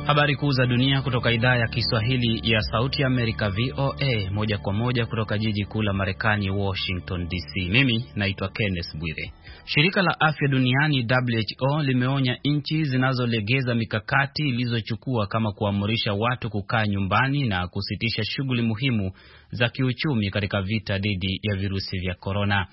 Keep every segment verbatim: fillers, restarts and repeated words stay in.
Habari kuu za dunia kutoka idhaa ya Kiswahili ya Sauti ya Amerika V O A, moja kwa moja kutoka jiji kuu la Marekani Washington D C. Mimi naitwa Kenneth Bwire. Shirika la Afya Duniani W H O limeonya nchi zinazolegeza mikakati ilizochukua kama kuamurisha watu kukaa nyumbani na kusitisha shughuli muhimu za kiuchumi katika vita dhidi ya virusi vya corona.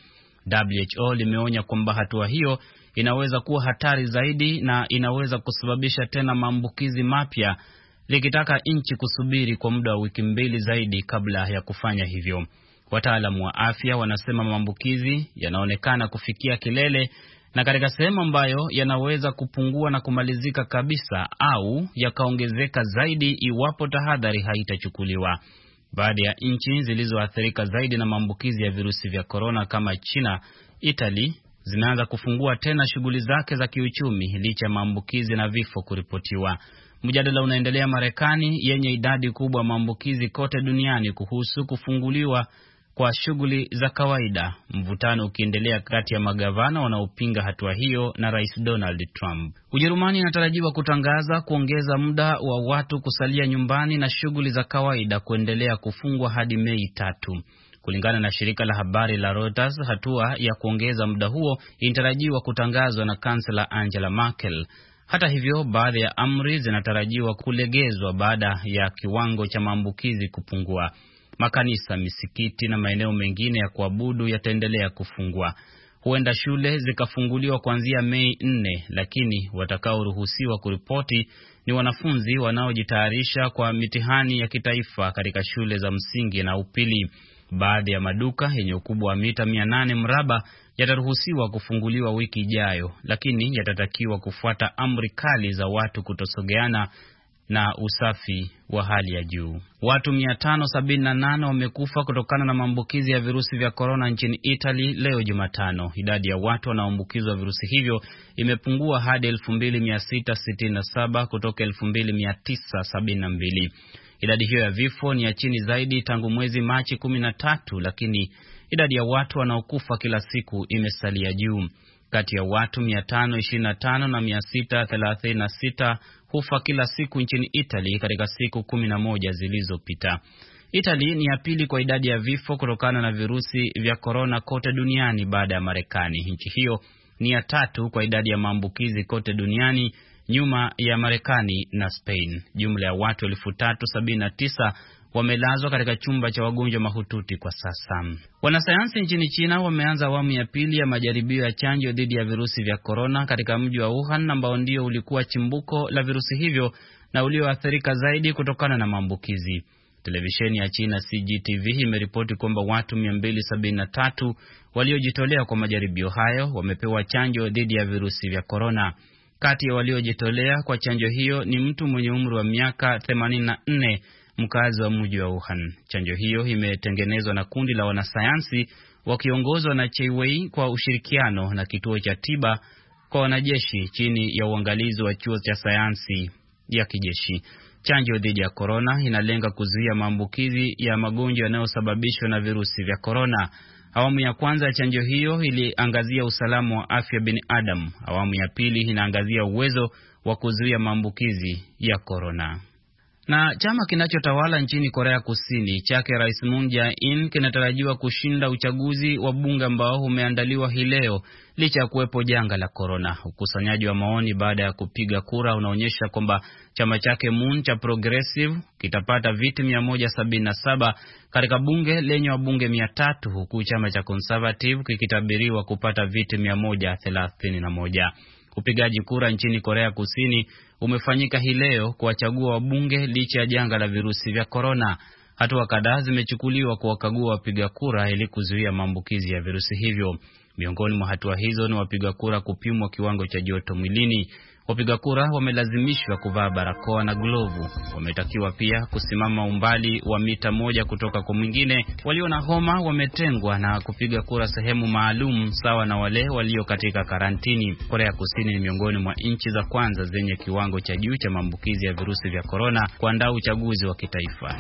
W H O limeonya kwamba hatua hiyo inaweza kuwa hatari zaidi na inaweza kusababisha tena maambukizi mapya, likitaka nchi kusubiri kwa muda wa wiki mbili zaidi kabla ya kufanya hivyo. Wataalamu wa afya wanasema maambukizi yanaonekana kufikia kilele na katika sehemu ambayo yanaweza kupungua na kumalizika kabisa au yakaongezeka zaidi iwapo tahadhari haitachukuliwa. Baadhi ya nchi zilizoathirika zaidi na maambukizi ya virusi vya corona kama China, Italy zimeanza kufungua tena shughuli zake za kiuchumi licha ya maambukizi na vifo kuripotiwa. Mjadala unaendelea Marekani yenye idadi kubwa ya maambukizi kote duniani kuhusu kufunguliwa kwa shughuli za kawaida, mvutano ukiendelea kati ya magavana wanaopinga hatua hiyo na Rais Donald Trump. Ujerumani inatarajiwa kutangaza kuongeza muda wa watu kusalia nyumbani na shughuli za kawaida kuendelea kufungwa hadi Mei tatu. Kulingana na shirika la habari la Reuters, hatua ya kuongeza muda huo inatarajiwa kutangazwa na kansela Angela Merkel. Hata hivyo, baadhi ya amri zinatarajiwa kulegezwa baada ya kiwango cha maambukizi kupungua. Makanisa, misikiti na maeneo mengine ya kuabudu yataendelea kufungwa. Huenda shule zikafunguliwa kuanzia Mei nne, lakini watakaoruhusiwa kuripoti ni wanafunzi wanaojitayarisha kwa mitihani ya kitaifa katika shule za msingi na upili. Baadhi ya maduka yenye ukubwa wa mita mia nane mraba yataruhusiwa kufunguliwa wiki ijayo, lakini yatatakiwa kufuata amri kali za watu kutosogeana na usafi wa hali ya juu. Watu mia tano sabini na nane wamekufa kutokana na maambukizi ya virusi vya corona nchini Italy leo Jumatano. Idadi ya watu wanaoambukizwa virusi hivyo imepungua hadi elfu mbili mia sita sitini na saba kutoka elfu mbili mia tisa sabini na mbili. Idadi hiyo ya vifo ni ya chini zaidi tangu mwezi Machi kumi na tatu, lakini idadi ya watu wanaokufa kila siku imesalia juu. Kati ya watu mia tano ishirini na tano na mia sita thelathini na sita hufa kila siku nchini Italy katika siku kumi na moja zilizopita. Italy ni ya pili kwa idadi ya vifo kutokana na virusi vya corona kote duniani baada ya Marekani. Nchi hiyo ni ya tatu kwa idadi ya maambukizi kote duniani, nyuma ya Marekani na Spain. Jumla ya watu elfu tatu sabini na tisa wamelazwa katika chumba cha wagonjwa mahututi kwa sasa. Wanasayansi nchini China wameanza awamu ya pili ya majaribio ya chanjo dhidi ya virusi vya corona katika mji wa Wuhan, ambao ndio ulikuwa chimbuko la virusi hivyo na ulioathirika zaidi kutokana na maambukizi. Televisheni ya China C G T V imeripoti kwamba watu mia mbili sabini na tatu waliojitolea kwa majaribio hayo wamepewa chanjo dhidi ya virusi vya corona. Kati ya waliojitolea kwa chanjo hiyo ni mtu mwenye umri wa miaka themanini na nne, mkazi wa mji wa Wuhan. Chanjo hiyo imetengenezwa na kundi la wanasayansi wakiongozwa na Cheiwei kwa ushirikiano na kituo cha tiba kwa wanajeshi chini ya uangalizi wa chuo cha sayansi ya kijeshi. Chanjo dhidi ya corona inalenga kuzuia maambukizi ya magonjwa yanayosababishwa na virusi vya corona. Awamu ya kwanza ya chanjo hiyo iliangazia usalama wa afya binadamu. Awamu ya pili inaangazia uwezo wa kuzuia maambukizi ya corona. Na chama kinachotawala nchini Korea Kusini chake Rais Moon Jae-in kinatarajiwa kushinda uchaguzi wa bunge ambao umeandaliwa hii leo licha ya kuwepo janga la corona. Ukusanyaji wa maoni baada ya kupiga kura unaonyesha kwamba chama chake Moon cha Progressive kitapata viti mia moja sabini na saba katika bunge lenye wabunge mia tatu, huku chama cha Conservative kikitabiriwa kupata viti mia moja thelathini na moja. Upigaji kura nchini Korea Kusini umefanyika hii leo kuwachagua wabunge licha ya janga la virusi vya corona. Hatua kadhaa zimechukuliwa kuwakagua wapiga kura ili kuzuia maambukizi ya virusi hivyo. Miongoni mwa hatua hizo ni wapiga kura kupimwa kiwango cha joto mwilini. Wapiga kura wamelazimishwa kuvaa barakoa na glovu. Wametakiwa pia kusimama umbali wa mita moja kutoka kwa mwingine. Walio na homa wametengwa na kupiga kura sehemu maalum sawa na wale walio katika karantini. Korea Kusini ni miongoni mwa nchi za kwanza zenye kiwango cha juu cha maambukizi ya virusi vya corona kuandaa uchaguzi wa kitaifa.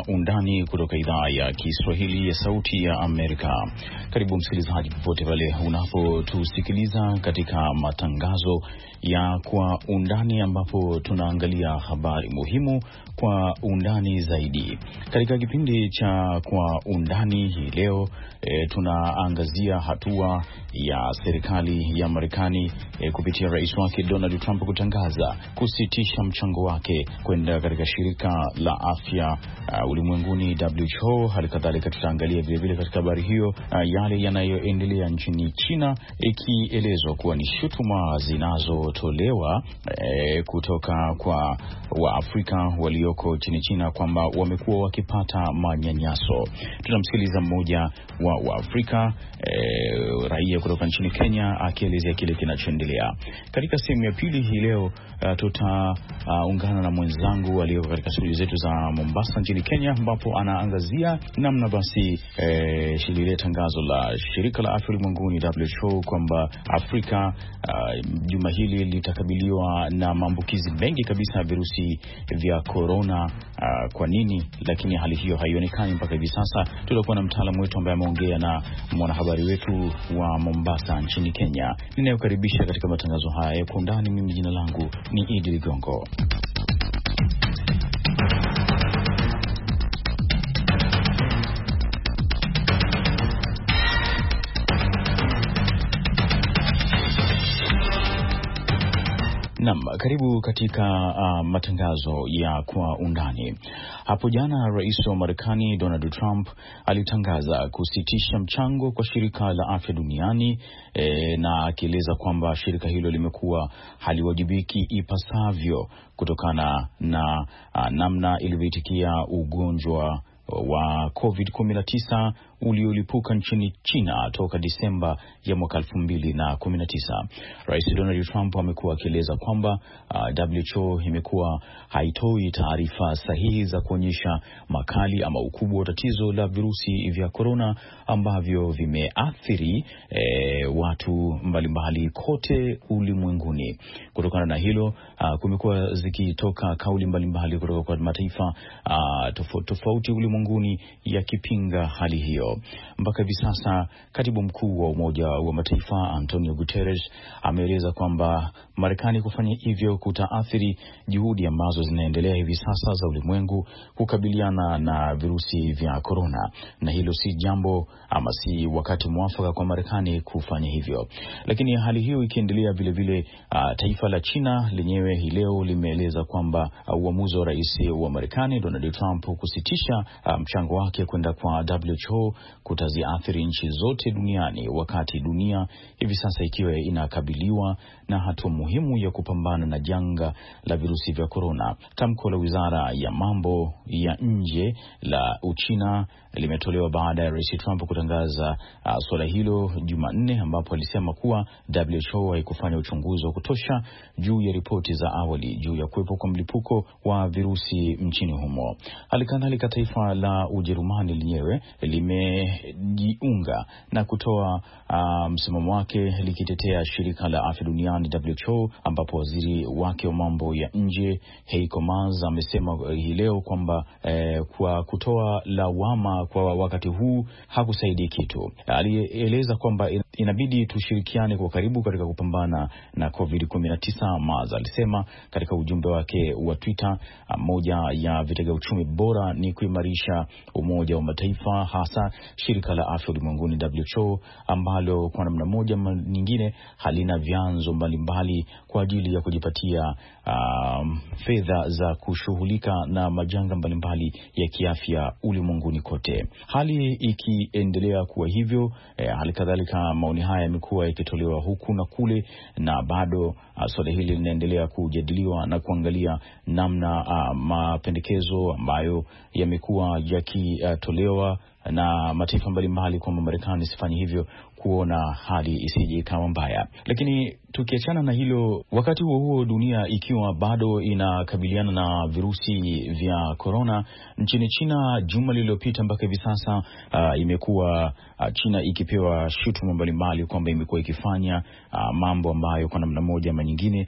undani kutoka idhaa ya Kiswahili ya Sauti ya Amerika. Karibu msikilizaji popote pale unapotusikiliza katika matangazo ya Kwa Undani, ambapo tunaangalia habari muhimu kwa undani zaidi. Katika kipindi cha Kwa Undani hii leo e, tunaangazia hatua ya serikali ya Marekani e, kupitia rais wake Donald Trump kutangaza kusitisha mchango wake kwenda katika shirika la afya uh, ulimwenguni W H O. Halikadhalika tutaangalia vile vile katika habari hiyo uh, yale yanayoendelea nchini China, ikielezwa kuwa ni shutuma zinazotolewa eh, kutoka kwa Waafrika walioko nchini China kwamba wamekuwa wakipata manyanyaso. Tunamsikiliza mmoja wa Waafrika eh, raia kutoka nchini Kenya akielezea kile kinachoendelea. Katika sehemu ya pili hii leo uh, tutaungana uh, na mwenzangu aliyeko katika shughuli zetu za Mombasa nchini Kenya, ambapo anaangazia namna basi eh, shirika tangazo la shirika la afya ulimwenguni W H O kwamba Afrika uh, juma hili litakabiliwa na maambukizi mengi kabisa ya virusi vya corona. Uh, kwa nini? Lakini hali hiyo haionekani mpaka hivi sasa. Tutakuwa na mtaalamu wetu ambaye ameongea na mwanahabari wetu wa Mombasa nchini Kenya. Ninayokaribisha katika matangazo haya ya Kwa Undani, mimi jina langu ni Idi Ligongo. Naam, karibu katika uh, matangazo ya Kwa Undani. Hapo jana Rais wa Marekani Donald Trump alitangaza kusitisha mchango kwa shirika la afya duniani e, na akieleza kwamba shirika hilo limekuwa haliwajibiki ipasavyo kutokana na uh, namna ilivyoitikia ugonjwa wa covid kumi na tisa uliolipuka nchini China toka Disemba ya mwaka elfu mbili na kumi na tisa. Rais Donald Trump amekuwa akieleza kwamba uh, W H O imekuwa haitoi taarifa sahihi za kuonyesha makali ama ukubwa wa tatizo la virusi vya corona ambavyo vimeathiri eh, watu mbalimbali kote ulimwenguni. Kutokana na hilo uh, kumekuwa zikitoka kauli mbalimbali kutoka kwa mataifa uh, tofauti tofauti ulimwenguni yakipinga hali hiyo. Mpaka hivi sasa katibu mkuu wa Umoja wa Mataifa Antonio Guterres ameeleza kwamba Marekani kufanya hivyo kutaathiri juhudi ambazo zinaendelea hivi sasa za ulimwengu kukabiliana na virusi vya corona, na hilo si jambo ama si wakati mwafaka kwa Marekani kufanya hivyo. Lakini hali hiyo ikiendelea, vile vile uh, taifa la China lenyewe hii leo limeeleza kwamba uh, uamuzi wa rais wa Marekani Donald Trump kusitisha uh, mchango wake kwenda kwa W H O kutaziathiri nchi zote duniani, wakati dunia hivi sasa ikiwa inakabiliwa na hatua muhimu ya kupambana na janga la virusi vya corona. Tamko la Wizara ya Mambo ya Nje la Uchina limetolewa baada ya Rais Trump kutangaza uh, suala hilo Jumanne, ambapo alisema kuwa W H O haikufanya uchunguzi wa kutosha juu ya ripoti za awali juu ya kuwepo kwa mlipuko wa virusi nchini humo. Halikadhalika taifa la Ujerumani lenyewe limejiunga na kutoa uh, msimamo wake likitetea shirika la afya duniani W H O, ambapo waziri wake wa mambo ya nje Heiko Maas amesema hii leo kwamba eh, kwa kutoa lawama kwa wakati huu hakusaidii kitu. Alieleza kwamba inabidi tushirikiane kwa karibu katika kupambana na covid kumi na tisa. Maas alisema katika ujumbe wake wa Twitter, moja ya vitega uchumi bora ni kuimarisha Umoja wa Mataifa, hasa shirika la afya ulimwenguni W H O, ambalo kwa namna moja nyingine halina vyanzo mbalimbali kwa ajili ya kujipatia um, fedha za kushughulika na majanga mbalimbali ya kiafya ulimwenguni kote. Hali ikiendelea kuwa hivyo, eh, halikadhalika maoni haya yamekuwa yakitolewa huku na kule, na bado uh, swala hili linaendelea kujadiliwa na kuangalia namna uh, mapendekezo ambayo yamekuwa yakitolewa na mataifa mbalimbali kwamba Marekani isifanye hivyo, kuona hali isije ikawa mbaya. Lakini tukiachana na hilo, wakati huo huo dunia ikiwa bado inakabiliana na virusi vya corona, nchini China juma lililopita mpaka hivi sasa uh, imekuwa uh, China ikipewa shutuma mbalimbali kwamba imekuwa ikifanya uh, mambo ambayo kwa namna moja ama nyingine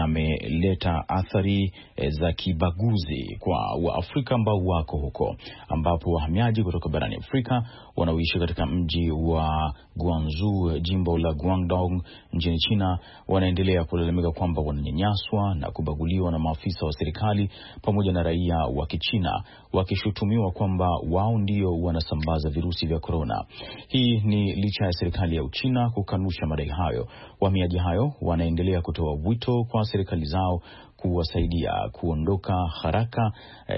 yameleta athari eh, za kibaguzi kwa Waafrika ambao wako huko, ambapo wahamiaji kutoka barani Afrika wanaoishi katika mji wa Guangzhou, jimbo la Guangdong nchini China, wanaendelea kulalamika kwamba wananyanyaswa na kubaguliwa na maafisa wa serikali pamoja na raia wa Kichina, wakishutumiwa kwamba wao ndio wanasambaza virusi vya corona. Hii ni licha ya serikali ya Uchina kukanusha madai hayo. Wahamiaji hayo wanaendelea kutoa wito kwa serikali zao kuwasaidia kuondoka haraka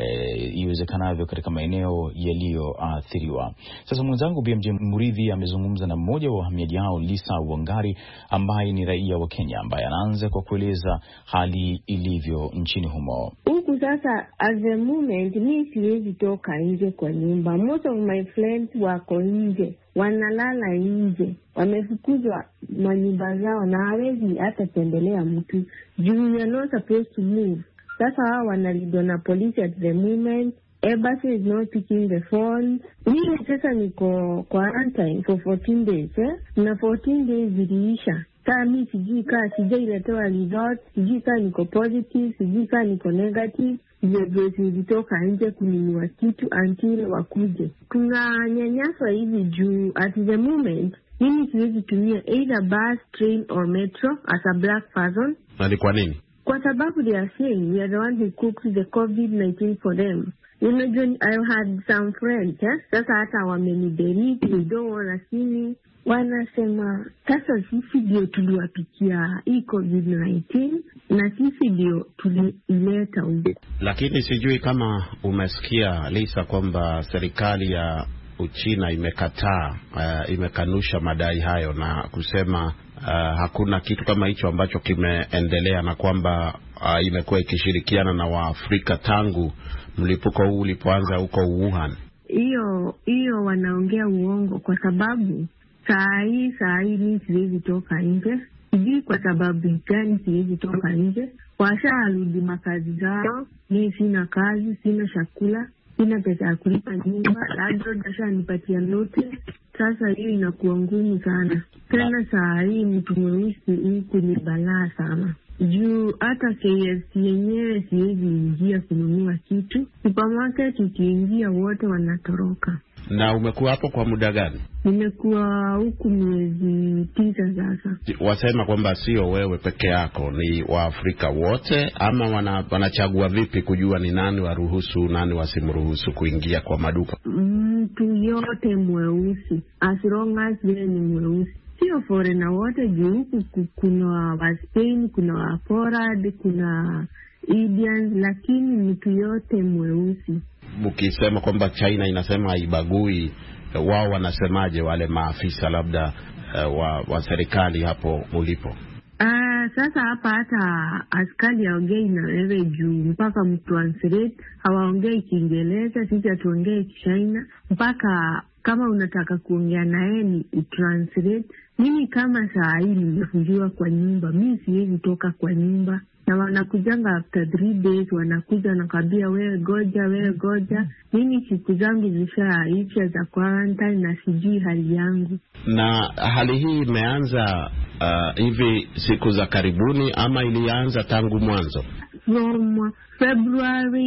e, iwezekanavyo katika maeneo yaliyoathiriwa. Sasa mwenzangu B M J Muridhi amezungumza na mmoja wa wahamiaji hao, Lisa Wangari, ambaye ni raia wa Kenya, ambaye anaanza kwa kueleza hali ilivyo nchini humo. Huku sasa, at the moment, mimi siwezi toka nje kwa nyumba. Most of my friends wako nje, wanalala nje, wamefukuzwa manyumba zao na hawezi hata tembelea mtu. You are not supposed to move. Sasa hao wanalindwa na police at the moment. Embassy is not picking the phone. Mimi sasa niko quarantine for fourteen days, eh? Na fourteen days ziliisha. Kama mimi sijui kama sijailetewa result, sijui kama niko positive, sijui kama niko negative. Ndio zilitoka nje kununua kitu until wakuje. Kuna nyanyaswa hivi juu at the moment. Mimi siwezi tumia either bus, train or metro as a black person. Na ni kwa nini? Kwa sababu they are saying we are the one who cooked the COVID nineteen for them. You know, John, I had some friends, eh? Sasa hata wameniberiti, they don't want to see me. Wanasema, sasa sisi ndio tuliwapikia hii COVID nineteen na sisi ndio tuliileta huko. Lakini sijui kama umesikia, Lisa, kwamba serikali ya Uchina imekataa, uh, imekanusha madai hayo na kusema uh, hakuna kitu kama hicho ambacho kimeendelea, na kwamba uh, imekuwa ikishirikiana na Waafrika tangu mlipuko huu ulipoanza huko Wuhan. Hiyo hiyo wanaongea uongo, kwa sababu saa hii saa hii mimi siwezi toka nje. Sijui kwa sababu gani siwezi toka nje. Washarudi makazi zao, mimi sina kazi, sina chakula, sina pesa ya kulipa nyumba, labda dasha nipatia note. Sasa hiyo inakuwa ngumu sana. Tena saa hii mtu mweusi huku ni balaa sana. Juu hata K F C yenyewe siwezi ingia kununua kitu. Supermarket ukiingia wote wanatoroka. Na umekuwa hapo kwa muda gani? Nimekuwa huku miezi tisa sasa. Wasema kwamba sio wewe peke yako, ni Waafrika wote, ama wana, wanachagua vipi kujua ni nani waruhusu nani wasimruhusu kuingia kwa maduka? Mtu yote mweusi, as long as yeye ni mweusi. Sio foreigner wote, juu huku kuna wa Spain, kuna wa Poland, kuna Indians, lakini mtu yote mweusi. Mkisema kwamba China inasema haibagui, wao wanasemaje wale maafisa labda uh, wa, wa serikali hapo ulipo? Ah, uh, sasa hapa hata askari haongei na wewe juu mpaka mtranslate, hawaongei Kiingereza, sisi hatuongei Kichina, mpaka kama unataka kuongea na yeye ni utranslate. Mimi kama saa hii nimefungiwa kwa nyumba, mimi siwezi toka kwa nyumba. Na wanakujanga after three days, wanakuja nakambia wewe goja, wewe goja. Mimi siku zangu zishaisha za quarantine na sijui hali yangu. Na hali hii imeanza uh, hivi siku za karibuni ama ilianza tangu mwanzo? From February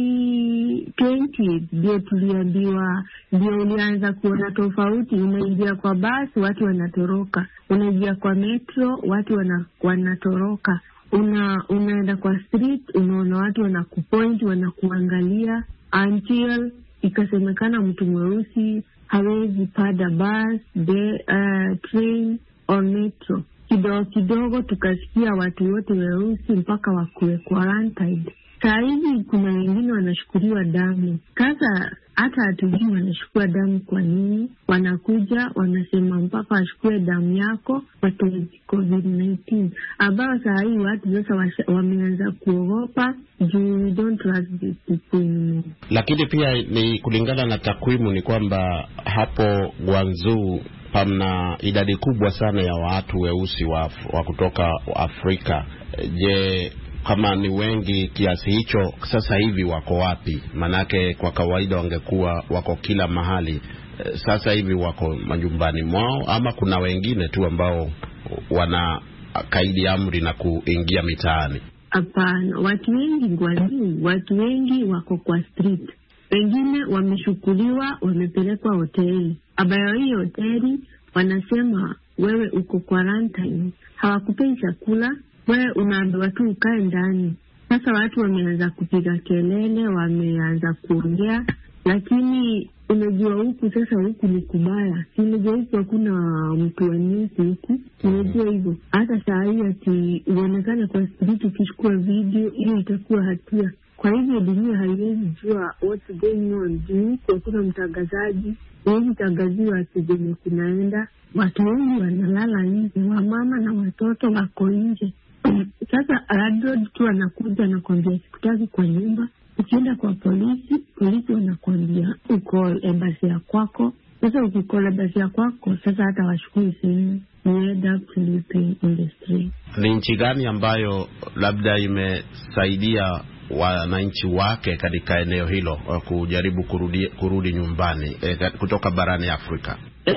twentieth ndio tuliambiwa, ndio ulianza kuona tofauti. Unaingia kwa basi watu wanatoroka, unaingia kwa metro watu wana, wanatoroka. Una unaenda kwa street unaona watu wanakupoint, wanakuangalia, until ikasemekana mtu mweusi hawezi pada bus, de, uh, train or metro. Kidogo kidogo tukasikia watu wote weusi mpaka wakuwe quarantined. Saa hivi kuna wengine wanashukuriwa damu. Sasa hata hatujui wanashukua damu kwa nini. Wanakuja wanasema mpaka washukue damu yako kwa covid nineteen. Ambao saa hii watu sasa wameanza kuogopa juu we don't trust these people. Lakini pia ni kulingana na takwimu ni kwamba hapo Guangzhou pana idadi kubwa sana ya watu weusi wa, wa kutoka Afrika. Je, kama ni wengi kiasi hicho sasa hivi wako wapi? Manake kwa kawaida wangekuwa wako kila mahali. Sasa hivi wako majumbani mwao ama kuna wengine tu ambao wana kaidi amri na kuingia mitaani? Hapana, watu wengi Guangzhou, watu wengi wako kwa street. Wengine wameshukuliwa, wamepelekwa hoteli. Abayo hiyo hoteli wanasema wewe uko quarantine, hawakupei chakula, wewe unaambiwa tu ukae ndani. Sasa watu wameanza kupiga kelele, wameanza kuongea, lakini unajua huku sasa huku ni kubaya. Unajua huku hakuna mtu wa news huku. Unajua hivyo. Hata saa hii ati uonekana kwa street ukishukua video, hiyo itakuwa hatia. Kwa hivyo dunia haiwezi jua what's going on. Juu kwa kuna mtangazaji, wengi tangaziwa ati jenye kunaenda. Watu wengi wanalala nje, wamama na watoto wako nje. Sasa Radrod tu anakuja na kuambia sikutaki kwa nyumba. Ukienda kwa polisi, polisi wanakuambia uko embassy ya kwako. Sasa ukikola embassy ya kwako, sasa hata washukuru simu. You end up sleeping in the street. Ni nchi gani ambayo labda imesaidia wananchi wake katika eneo hilo kujaribu kurudi, kurudi nyumbani eh, kutoka barani Afrika?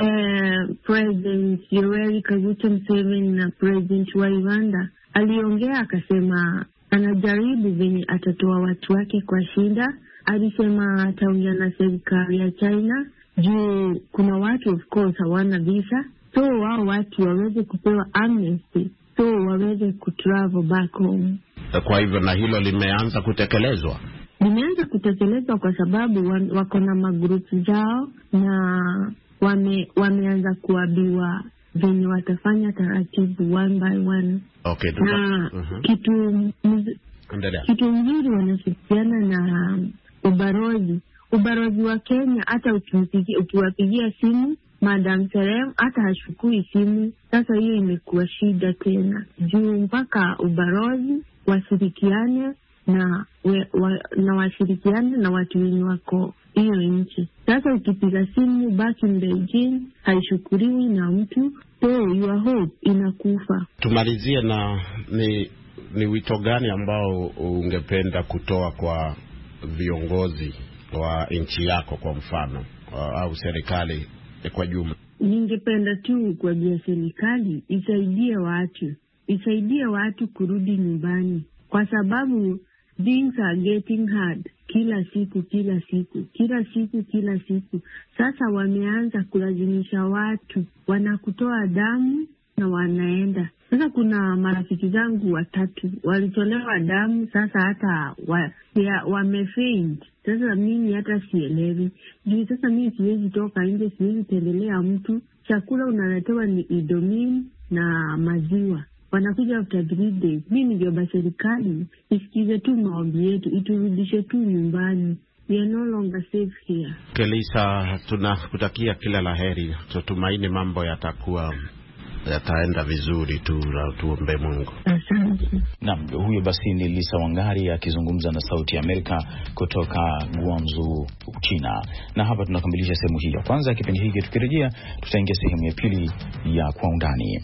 Uh, President Yoweri Kaguta Museveni na President wa Uganda aliongea akasema anajaribu venye atatoa watu wake kwa shida. Alisema ataongea na serikali ya China juu kuna watu of course hawana visa, so wao watu waweze kupewa amnesty, so waweze kutravel back home. Kwa hivyo na hilo limeanza kutekelezwa? Limeanza kutekelezwa kwa sababu wako na magrupu zao na wame wameanza kuambiwa venye watafanya taratibu one by one. Okay, na uh-huh. kitu mz... kitu mzuri wanashirikiana na ubarozi ubarozi wa Kenya. Hata ukiwapigia simu Madam Serem hata hashukui simu. Sasa hiyo imekuwa shida tena juu mpaka ubarozi washirikiane na we, wa, na washirikiane na watu wenye wako hiyo nchi. Sasa ukipiga simu back in Beijing haishukuriwi na mtu, so your hope inakufa. Tumalizie na ni ni wito gani ambao ungependa kutoa kwa viongozi wa nchi yako kwa mfano au serikali kwa jumla? Ningependa tu kwa jia serikali isaidie watu, isaidie watu kurudi nyumbani kwa sababu things are getting hard kila siku kila siku kila siku kila siku. Sasa wameanza kulazimisha watu, wanakutoa damu na wanaenda. Sasa kuna marafiki zangu watatu walitolewa damu, sasa hata wa, wamefaint. Sasa mimi hata sielewi. Juu sasa mimi siwezi toka nje, siwezi tembelea mtu. Chakula unaletewa ni Indomie na maziwa. Wanakuja after three days. Mimi ndio serikali isikize tu maombi yetu, iturudishe tu nyumbani. We are no longer safe here. Kelisa, tunakutakia kila laheri. Tutumaini mambo yatakuwa yataenda vizuri tu, tuombe Mungu. Naam, huyo basi ni Lisa Wangari akizungumza na Sauti ya Amerika kutoka Guangzhou, China. Na hapa tunakamilisha sehemu hii ya kwanza ya kipindi hiki. Tukirejea tutaingia sehemu ya pili ya Kwa Undani.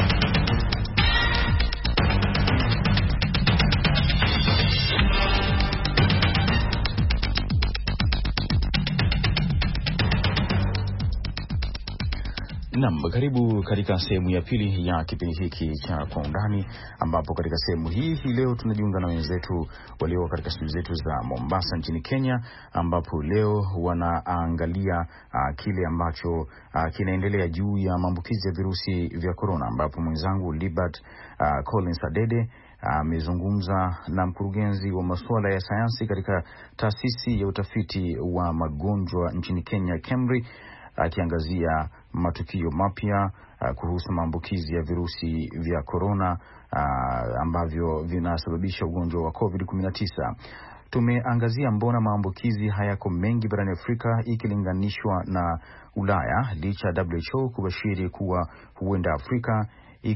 Naam, karibu katika sehemu ya pili ya kipindi hiki cha Kwa Undani, ambapo katika sehemu hii hii leo tunajiunga na wenzetu walio katika studio zetu za Mombasa nchini Kenya, ambapo leo wanaangalia uh, kile ambacho uh, kinaendelea juu ya maambukizi ya virusi vya corona, ambapo mwenzangu Libert uh, Collins Adede amezungumza uh, na mkurugenzi wa masuala ya sayansi katika taasisi ya utafiti wa magonjwa nchini Kenya, KEMRI, akiangazia matukio mapya uh, kuhusu maambukizi ya virusi vya korona uh, ambavyo vinasababisha ugonjwa wa covid kumi na tisa. Tumeangazia mbona maambukizi hayako mengi barani Afrika ikilinganishwa na Ulaya, licha ya W H O kubashiri kuwa huenda Afrika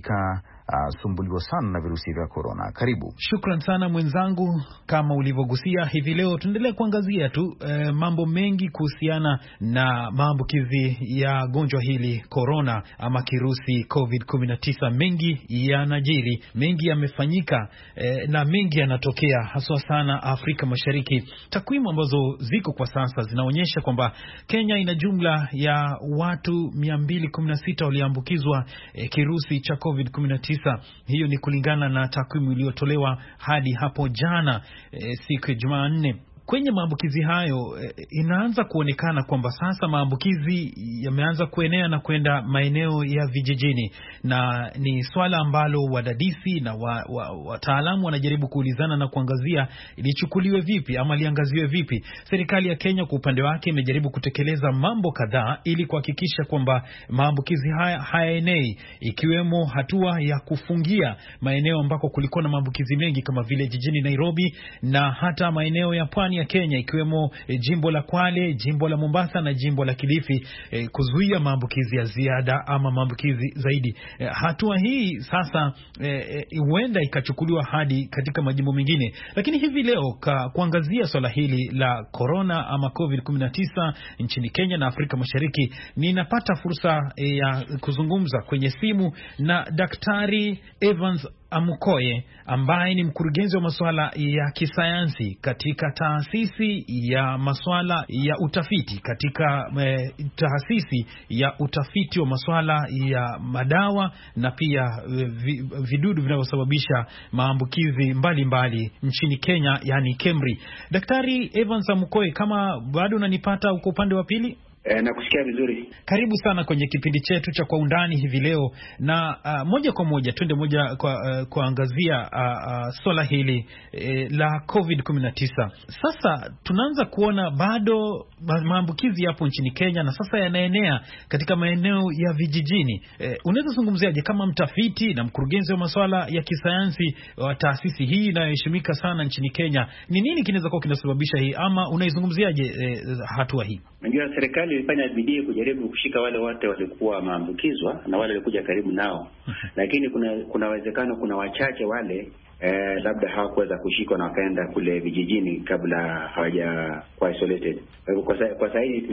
ikasumbuliwa uh, sana na virusi vya korona. Karibu. Shukran sana mwenzangu, kama ulivyogusia hivi leo tuendelee kuangazia tu e, mambo mengi kuhusiana na maambukizi ya gonjwa hili korona ama kirusi covid kumi na tisa. Mengi yanajiri, mengi yamefanyika e, na mengi yanatokea haswa sana Afrika Mashariki. Takwimu ambazo ziko kwa sasa zinaonyesha kwamba Kenya ina jumla ya watu mia mbili kumi na sita walioambukizwa e, kirusi cha covid kumi na tisa. Hiyo ni kulingana na takwimu iliyotolewa hadi hapo jana e, siku ya Jumanne. Kwenye maambukizi hayo e, inaanza kuonekana kwamba sasa maambukizi yameanza kuenea na kwenda maeneo ya vijijini, na ni swala ambalo wadadisi na wa, wa, wataalamu wanajaribu kuulizana na kuangazia ilichukuliwe vipi ama liangaziwe vipi. Serikali ya Kenya kwa upande wake imejaribu kutekeleza mambo kadhaa ili kuhakikisha kwamba maambukizi haya hayaenei, ikiwemo hatua ya kufungia maeneo ambako kulikuwa na maambukizi mengi kama vile jijini Nairobi na hata maeneo ya pwani ya Kenya ikiwemo e, jimbo la Kwale, jimbo la Mombasa na jimbo la Kilifi, e, kuzuia maambukizi ya ziada ama maambukizi zaidi. E, hatua hii sasa huenda e, e, ikachukuliwa hadi katika majimbo mengine. Lakini hivi leo ka, kuangazia swala hili la corona ama covid kumi na tisa nchini Kenya na Afrika Mashariki, ninapata fursa e, ya kuzungumza kwenye simu na Daktari Evans Amukoye ambaye ni mkurugenzi wa masuala ya kisayansi katika taasisi ya masuala ya utafiti katika eh, taasisi ya utafiti wa masuala ya madawa na pia eh, vidudu vinavyosababisha maambukizi mbalimbali nchini Kenya, yani KEMRI. Daktari Evans Amukoye, kama bado unanipata uko upande wa pili? E, na kusikia vizuri. Karibu sana kwenye kipindi chetu cha Kwa Undani hivi leo, na uh, moja kwa moja twende moja kwa uh, kuangazia uh, uh, swala hili uh, la covid kumi na tisa. Sasa tunaanza kuona bado maambukizi yapo nchini Kenya na sasa yanaenea katika maeneo ya vijijini. Uh, unaweza zungumziaje kama mtafiti na mkurugenzi wa masuala ya kisayansi wa taasisi hii inayoheshimika sana nchini Kenya, ni nini kinaweza kuwa kinasababisha hii, ama unaizungumziaje uh, hatua hii? Najua serikali ilifanya bidii kujaribu kushika wale wote walikuwa maambukizwa na wale walikuja karibu nao. Lakini kuna kuna uwezekano kuna wachache wale eh, labda hawakuweza kushikwa na wakaenda kule vijijini kabla hawaja kwa isolated. Kwa kwa sasa hivi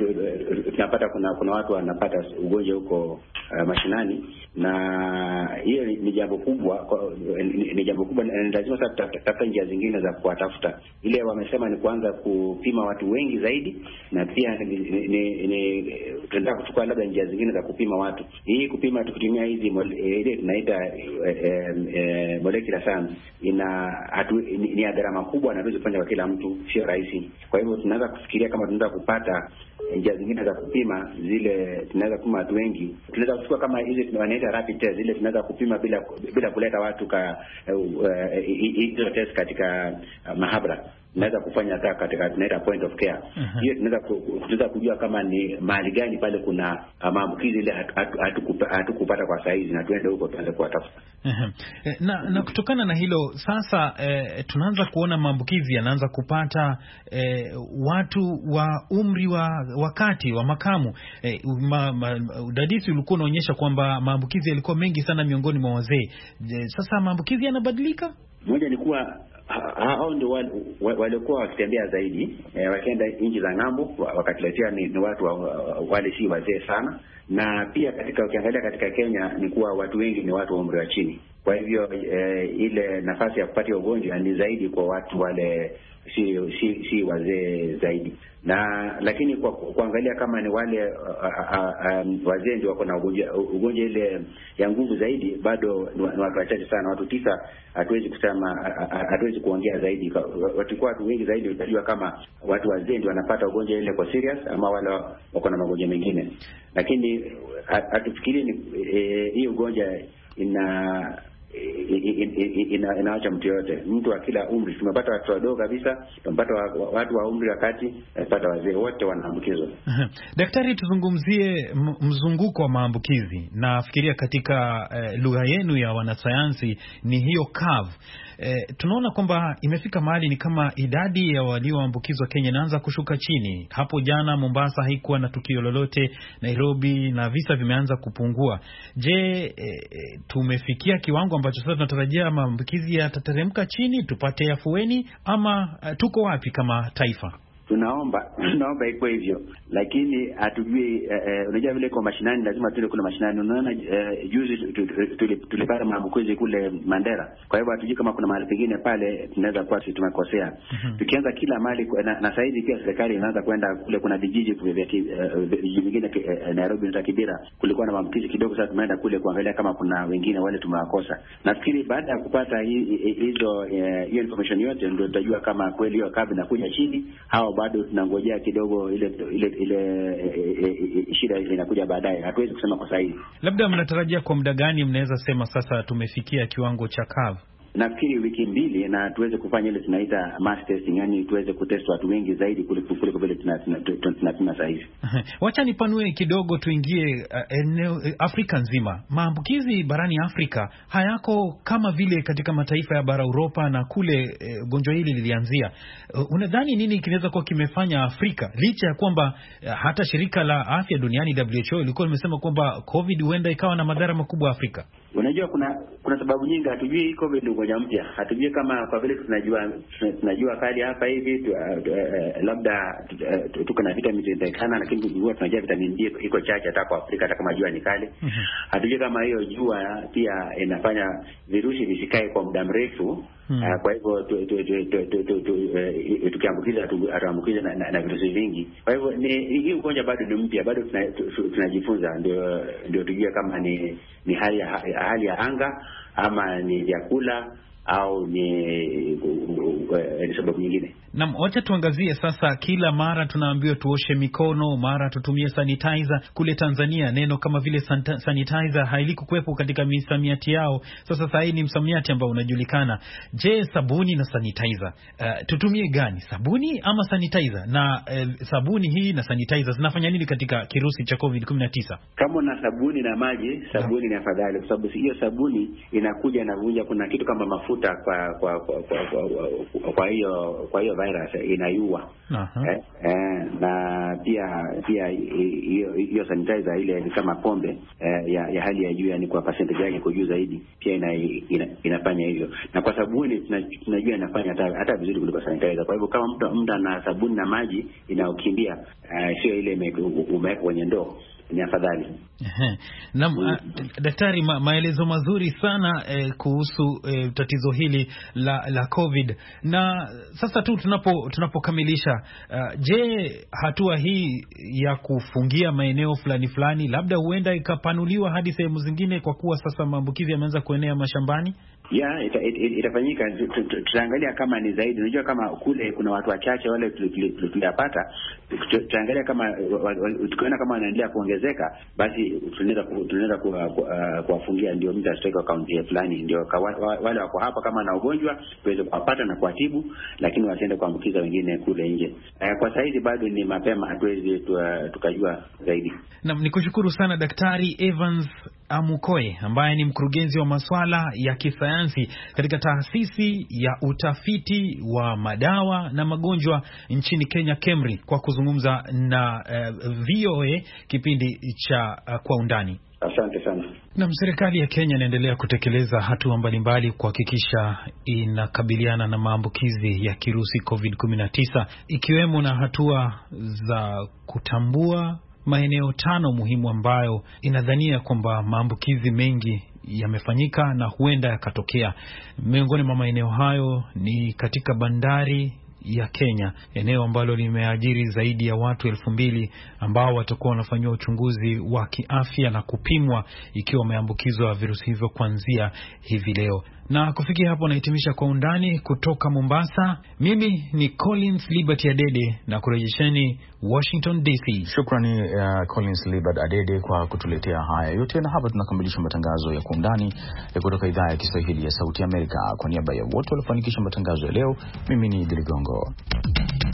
tunapata kuna kuna watu wanapata ugonjwa huko uh, mashinani, na hiyo ni jambo kubwa, ni, ni jambo kubwa. Lazima sasa tutafuta njia zingine za kuwatafuta. Ile wamesema ni kuanza kupima watu wengi zaidi, na pia ni, ni, ni tunataka kuchukua labda njia zingine za kupima watu. Hii kupima tukitumia hizi ile tunaita eh, eh, molecular science ina hatu, ni, ni gharama kubwa na hatuwezi kufanya kwa kila mtu, sio rahisi. Kwa hivyo tunaweza kufikiria kama tunaweza kupata njia zingine za kupima, zile tunaweza kupima watu wengi. Tunaweza kuchukua kama hizi tunaita rapid test, zile tunaweza kupima bila bila kuleta watu ka hizo uh, test katika uh, mahabara. Tunaweza kufanya hata katika tunaita point of care. Hiyo uh-huh. tunaweza tunaweza kujua kama ni mahali gani pale kuna uh, maambukizi ile hatukupata hatu, hatu kwa saizi, na tuende huko tuanze kuwatafuta. Uh-huh. Na na kutokana na hilo sasa eh, tunaanza kuona maambukizi yanaanza kupata eh, watu wa umri wa wakati wa makamu. Eh, ma, ma, udadisi ulikuwa unaonyesha kwamba maambukizi yalikuwa mengi sana miongoni mwa wazee. Sasa maambukizi yanabadilika? Moja ni kuwa hao ndio walikuwa wakitembea zaidi, e, wakienda nchi za ng'ambo, wakatuletea ni, ni watu wa, wale si wazee sana. Na pia katika ukiangalia katika Kenya ni kuwa watu wengi ni watu wa umri wa chini. Kwa hivyo e, ile nafasi ya kupata ugonjwa ni zaidi kwa watu wale si si, si wazee zaidi. Na lakini kwa kuangalia kama ni wale um, wazee ndio wako na ugonjwa ugonjwa ile ya nguvu zaidi, bado ni watu wachache sana. Watu tisa hatuwezi kusema, hatuwezi kuongea zaidi. Watu watu wengi zaidi utajua kama watu wazee ndio wanapata ugonjwa ile kwa serious ama wale wako na magonjwa mengine. Lakini hatufikiri ni hii e, ugonjwa ina inaacha mtu yote, mtu wa kila umri. Tumepata watu wadogo kabisa, tumepata watu wa umri wa kati, tumepata wazee, wote wanaambukizwa. Daktari, tuzungumzie mzunguko wa maambukizi. Nafikiria katika eh, lugha yenu ya wanasayansi ni hiyo curve. Eh, tunaona kwamba imefika mahali ni kama idadi ya walioambukizwa Kenya inaanza kushuka chini. Hapo jana Mombasa haikuwa na tukio lolote, Nairobi na visa vimeanza kupungua. Je, eh, tumefikia kiwango ambacho sasa tunatarajia maambukizi yatateremka chini, tupate afueni, ama uh, tuko wapi kama taifa? Tunaomba tunaomba iko hivyo, lakini hatujui. Uh, unajua vile kwa mashinani lazima tuende kule mashinani. Unaona uh, juzi tulipata maambukizi kule Mandera, kwa hivyo hatujui kama kuna mahali pengine pale tunaweza kuwa sisi tumekosea. Mm-hmm. Tukianza kila mahali na, na saizi pia serikali inaanza kwenda kule, kuna vijiji vya vijiji vingine uh, Nairobi na Kibera kulikuwa na maambukizi kidogo. Sasa tumeenda kule kuangalia kama kuna wengine wale tumewakosa. Nafikiri baada ya kupata hizo hiyo uh, information yote ndio tutajua kama kweli hiyo kabla inakuja chini au bado tunangojea kidogo ile ile ile e, e, shida ile inakuja baadaye. Hatuwezi kusema kwa sahihi. Labda mnatarajia kwa muda gani mnaweza sema sasa tumefikia kiwango cha curve? Nafikiri wiki mbili na tuweze kufanya ile tunaita mass testing, yani tuweze kutest watu wengi zaidi kuliko kuliko vile tunatuna sasa hivi. Wacha nipanue kidogo, tuingie uh, eneo uh, Afrika nzima. Maambukizi barani Afrika hayako kama vile katika mataifa ya bara Europa na kule uh, gonjwa hili lilianzia. Uh, unadhani nini kinaweza kuwa kimefanya Afrika, licha ya kwamba uh, hata shirika la afya duniani W H O ilikuwa limesema kwamba COVID huenda ikawa na madhara makubwa Afrika? Unajua kuna kuna sababu nyingi. Hatujui hii COVID ni ugonjwa mpya. Hatujui kama kwa vile tunajua tunajua kali hapa hivi tu, uh, uh, labda uh, tuko na vitamini zinatakana, lakini tunajua tunajua vitamini D iko chache hata kwa Afrika hata kama jua ni kali. Mm-hmm. Hatujui kama hiyo jua pia inafanya virusi visikae kwa muda mrefu. Hmm. Uh, kwa hivyo tukiambukiza tuambukiza na, na, na virusi vingi. Kwa hivyo ni hii ugonjwa bado ni mpya, bado tunajifunza, ndio ndio tujue kama ni ni hali ya hali ya anga ama ni vyakula au ni uh, sababu nyingine. Naam, wacha tuangazie sasa. Kila mara tunaambiwa tuoshe mikono, mara tutumie sanitizer. Kule Tanzania neno kama vile sanitizer hailikuwepo katika misamiati yao. Sasa sasa hii ni msamiati ambao unajulikana. Je, sabuni na sanitizer, uh, tutumie gani? Sabuni ama sanitizer? Na uh, sabuni hii na sanitizer zinafanya nini katika kirusi cha COVID kumi na tisa? Kama na sabuni na maji, sabuni ni afadhali kwa sababu hiyo sabuni inakuja na vunja, kuna kitu kama mafuta kwa kwa kwa kwa, kwa, kwa hiyo kwa hiyo virus inaiua. Uh-huh. eh, eh, na pia pia hiyo hiyo sanitizer ile kama pombe eh, ya, ya hali ya juu, yani kwa percentage yake kwa juu zaidi, pia ina, ina, inafanya hivyo. Na kwa sabuni tunajua inafanya hata hata vizuri kuliko sanitizer. Kwa hivyo kama mtu mtu ana sabuni na maji inaokimbia, uh, sio ile umeweka kwenye ndoo, ni afadhali. Naam, uh, daktari, ma, maelezo mazuri sana eh, kuhusu eh, tatizo hili la la COVID. Na sasa tu tunapo tunapokamilisha, uh, je, hatua hii ya kufungia maeneo fulani fulani labda huenda ikapanuliwa hadi sehemu zingine kwa kuwa sasa maambukizi yameanza kuenea mashambani? Ya, ita, ita, ita, itafanyika. Tutaangalia kama ni zaidi. Unajua kama kule kuna watu wachache wale tuliyapata, tutaangalia kama tukiona kama wanaendelea kuongezeka, basi tunaweza tunaweza kuwafungia, ndio mtu asitoke akaunti fulani, ndio wale wako hapa kama na ugonjwa tuweze kuwapata na kuwatibu, lakini wasiende kuambukiza wengine kule nje. Kwa sasa hivi bado ni mapema, hatuwezi tukajua zaidi. Na nikushukuru sana Daktari Evans Amukoe ambaye ni mkurugenzi wa masuala ya kisayansi katika taasisi ya utafiti wa madawa na magonjwa nchini Kenya, KEMRI, kwa kuzungumza na uh, V O A kipindi cha uh, Kwa Undani. Asante sana. Na serikali ya Kenya inaendelea kutekeleza hatua mbalimbali kuhakikisha inakabiliana na maambukizi ya kirusi COVID kumi na tisa, ikiwemo na hatua za kutambua maeneo tano muhimu ambayo inadhania kwamba maambukizi mengi yamefanyika na huenda yakatokea. Miongoni mwa maeneo hayo ni katika bandari ya Kenya, eneo ambalo limeajiri zaidi ya watu elfu mbili ambao watakuwa wanafanywa uchunguzi wa kiafya na kupimwa ikiwa wameambukizwa virusi hivyo kuanzia hivi leo. Na kufikia hapo nahitimisha Kwa Undani kutoka Mombasa. Mimi ni Collins Liberty Adede na kurejesheni Washington D C. Shukrani uh, Collins Liberty Adede kwa kutuletea haya yote, na hapa tunakamilisha matangazo ya Kwa Undani ya kutoka idhaa ya Kiswahili ya Sauti Amerika. Kwa niaba ya wote waliofanikisha matangazo ya leo, mimi ni Idi Ligongo.